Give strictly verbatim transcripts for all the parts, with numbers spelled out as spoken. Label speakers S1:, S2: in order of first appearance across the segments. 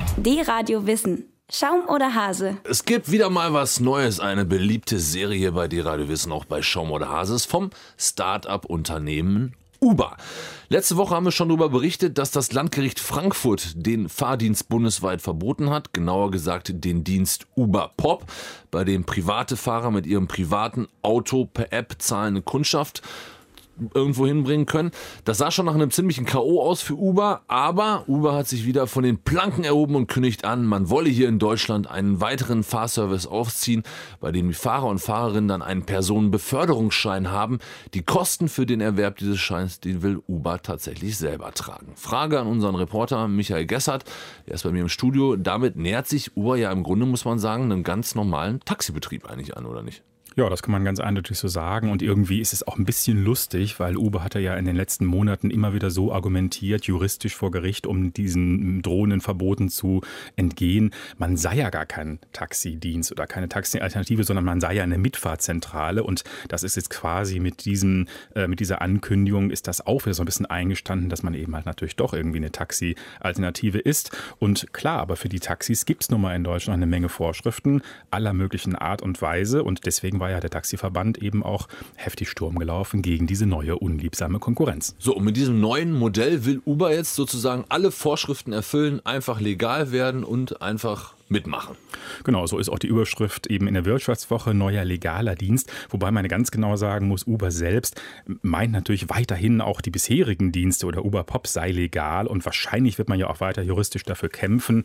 S1: D-Radio Wissen. Schaum oder Hase?
S2: Es gibt wieder mal was Neues, eine beliebte Serie bei D-Radio Wissen, auch bei Schaum oder Hase, ist vom Start-up-Unternehmen Uber. Letzte Woche haben wir schon darüber berichtet, dass das Landgericht Frankfurt den Fahrdienst bundesweit verboten hat, genauer gesagt den Dienst Uber Pop, bei dem private Fahrer mit ihrem privaten Auto per App zahlende Kundschaft irgendwo hinbringen können. Das sah schon nach einem ziemlichen K O aus für Uber, aber Uber hat sich wieder von den Planken erhoben und kündigt an, man wolle hier in Deutschland einen weiteren Fahrservice aufziehen, bei dem die Fahrer und Fahrerinnen dann einen Personenbeförderungsschein haben. Die Kosten für den Erwerb dieses Scheins, den will Uber tatsächlich selber tragen. Frage an unseren Reporter Michael Gessert, der ist bei mir im Studio. Damit nähert sich Uber ja im Grunde, muss man sagen, einem ganz normalen Taxibetrieb eigentlich an, oder nicht?
S3: Ja, das kann man ganz eindeutig so sagen. Und irgendwie ist es auch ein bisschen lustig, weil Uber hatte ja in den letzten Monaten immer wieder so argumentiert, juristisch vor Gericht, um diesen drohenden Verboten zu entgehen. Man sei ja gar kein Taxidienst oder keine Taxi-Alternative, sondern man sei ja eine Mitfahrzentrale. Und das ist jetzt quasi mit diesem, äh, mit dieser Ankündigung ist das auch wieder so ein bisschen eingestanden, dass man eben halt natürlich doch irgendwie eine Taxi-Alternative ist. Und klar, aber für die Taxis gibt es nun mal in Deutschland eine Menge Vorschriften aller möglichen Art und Weise. Und deswegen war ja der Taxiverband eben auch heftig Sturm gelaufen gegen diese neue unliebsame Konkurrenz.
S2: So, und mit diesem neuen Modell will Uber jetzt sozusagen alle Vorschriften erfüllen, einfach legal werden und einfach mitmachen.
S3: Genau, so ist auch die Überschrift eben in der Wirtschaftswoche, neuer legaler Dienst. Wobei man ganz genau sagen muss, Uber selbst meint natürlich weiterhin auch die bisherigen Dienste oder Uber Pop sei legal und wahrscheinlich wird man ja auch weiter juristisch dafür kämpfen,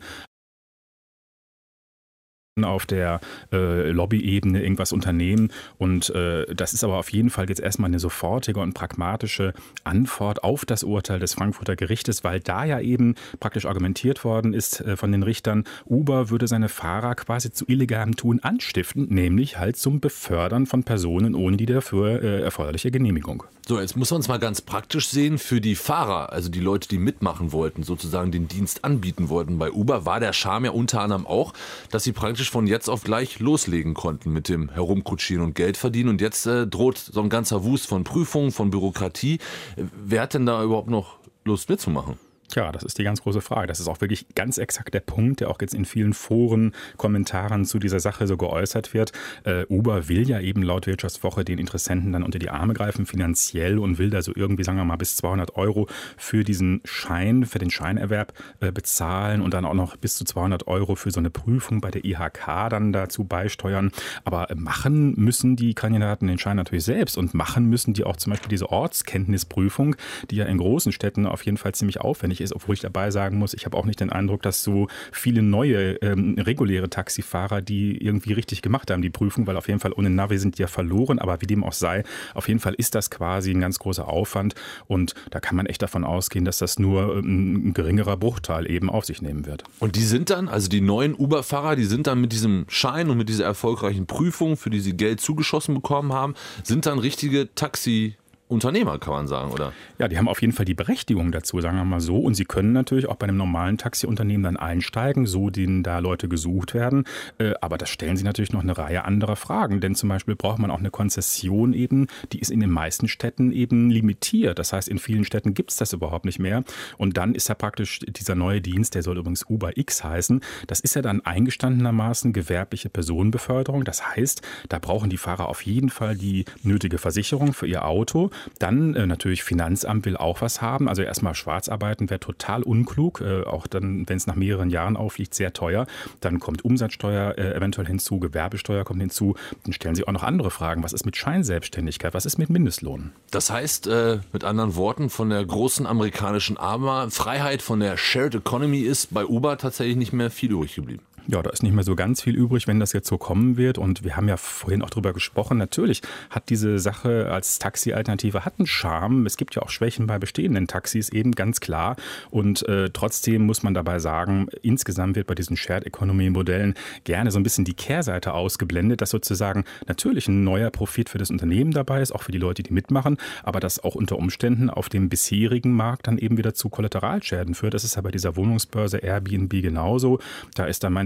S3: auf der äh, Lobby-Ebene irgendwas unternehmen. Und äh, das ist aber auf jeden Fall jetzt erstmal eine sofortige und pragmatische Antwort auf das Urteil des Frankfurter Gerichtes, weil da ja eben praktisch argumentiert worden ist äh, von den Richtern, Uber würde seine Fahrer quasi zu illegalem Tun anstiften, nämlich halt zum Befördern von Personen ohne die dafür äh, erforderliche Genehmigung.
S2: So, jetzt muss man es mal ganz praktisch sehen. Für die Fahrer, also die Leute, die mitmachen wollten, sozusagen den Dienst anbieten wollten bei Uber, war der Charme ja unter anderem auch, dass sie praktisch von jetzt auf gleich loslegen konnten mit dem Herumkutschieren und Geld verdienen. Und jetzt äh, droht so ein ganzer Wust von Prüfungen, von Bürokratie. Wer hat denn da überhaupt noch Lust mitzumachen?
S3: Tja, das ist die ganz große Frage. Das ist auch wirklich ganz exakt der Punkt, der auch jetzt in vielen Foren, Kommentaren zu dieser Sache so geäußert wird. Äh, Uber will ja eben laut Wirtschaftswoche den Interessenten dann unter die Arme greifen, finanziell, und will da so irgendwie, sagen wir mal, bis zweihundert Euro für diesen Schein, für den Scheinerwerb äh, bezahlen und dann auch noch bis zu zweihundert Euro für so eine Prüfung bei der I H K dann dazu beisteuern. Aber äh, machen müssen die Kandidaten den Schein natürlich selbst und machen müssen die auch zum Beispiel diese Ortskenntnisprüfung, die ja in großen Städten auf jeden Fall ziemlich aufwendig ist, obwohl ich dabei sagen muss, ich habe auch nicht den Eindruck, dass so viele neue ähm, reguläre Taxifahrer, die irgendwie richtig gemacht haben, die Prüfung, weil auf jeden Fall ohne Navi sind die ja verloren, aber wie dem auch sei, auf jeden Fall ist das quasi ein ganz großer Aufwand und da kann man echt davon ausgehen, dass das nur ähm, ein geringerer Bruchteil eben auf sich nehmen wird.
S2: Und die sind dann, also die neuen Uber-Fahrer, die sind dann mit diesem Schein und mit dieser erfolgreichen Prüfung, für die sie Geld zugeschossen bekommen haben, sind dann richtige Taxi Unternehmer, kann man sagen, oder?
S3: Ja, die haben auf jeden Fall die Berechtigung dazu, sagen wir mal so. Und sie können natürlich auch bei einem normalen Taxiunternehmen dann einsteigen, so denen da Leute gesucht werden. Aber das stellen sie natürlich noch eine Reihe anderer Fragen. Denn zum Beispiel braucht man auch eine Konzession eben, die ist in den meisten Städten eben limitiert. Das heißt, in vielen Städten gibt es das überhaupt nicht mehr. Und dann ist ja praktisch dieser neue Dienst, der soll übrigens Uber X heißen, das ist ja dann eingestandenermaßen gewerbliche Personenbeförderung. Das heißt, da brauchen die Fahrer auf jeden Fall die nötige Versicherung für ihr Auto. Dann äh, natürlich Finanzamt will auch was haben. Also erstmal schwarz arbeiten wäre total unklug. Äh, auch dann, wenn es nach mehreren Jahren aufliegt, sehr teuer. Dann kommt Umsatzsteuer äh, eventuell hinzu, Gewerbesteuer kommt hinzu. Dann stellen sie auch noch andere Fragen. Was ist mit Scheinselbstständigkeit? Was ist mit Mindestlohn?
S2: Das heißt, äh, mit anderen Worten, von der großen amerikanischen Aber Freiheit, von der Shared Economy ist bei Uber tatsächlich nicht mehr viel übrig geblieben.
S3: Ja, da ist nicht mehr so ganz viel übrig, wenn das jetzt so kommen wird. Und wir haben ja vorhin auch drüber gesprochen. Natürlich hat diese Sache als Taxi-Alternative hat einen Charme. Es gibt ja auch Schwächen bei bestehenden Taxis, eben ganz klar. Und äh, trotzdem muss man dabei sagen, insgesamt wird bei diesen Shared-Economy-Modellen gerne so ein bisschen die Kehrseite ausgeblendet, dass sozusagen natürlich ein neuer Profit für das Unternehmen dabei ist, auch für die Leute, die mitmachen, aber das auch unter Umständen auf dem bisherigen Markt dann eben wieder zu Kollateralschäden führt. Das ist ja bei dieser Wohnungsbörse Airbnb genauso. Da ist dann mein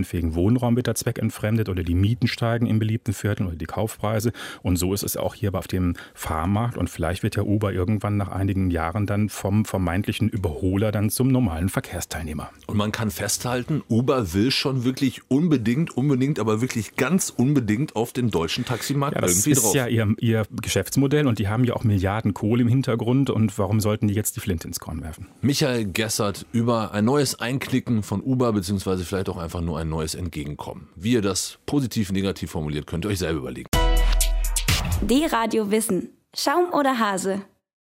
S3: leistungsfähigen Wohnraum wird da zweckentfremdet oder die Mieten steigen in beliebten Vierteln oder die Kaufpreise. Und so ist es auch hier auf dem Fahrmarkt. Und vielleicht wird ja Uber irgendwann nach einigen Jahren dann vom vermeintlichen Überholer dann zum normalen Verkehrsteilnehmer.
S2: Und man kann festhalten, Uber will schon wirklich unbedingt, unbedingt, aber wirklich ganz unbedingt auf den deutschen Taximarkt
S3: ja, das
S2: irgendwie
S3: ist
S2: drauf.
S3: Ja ihr, ihr Geschäftsmodell und die haben ja auch Milliarden Kohle im Hintergrund. Und warum sollten die jetzt die Flinte ins Korn werfen?
S2: Michael Gessert über ein neues Einknicken von Uber, beziehungsweise vielleicht auch einfach nur ein neues Entgegenkommen. Wie ihr das positiv, negativ formuliert, könnt ihr euch selber überlegen.
S1: Die Radio Wissen. Schaum oder Hase?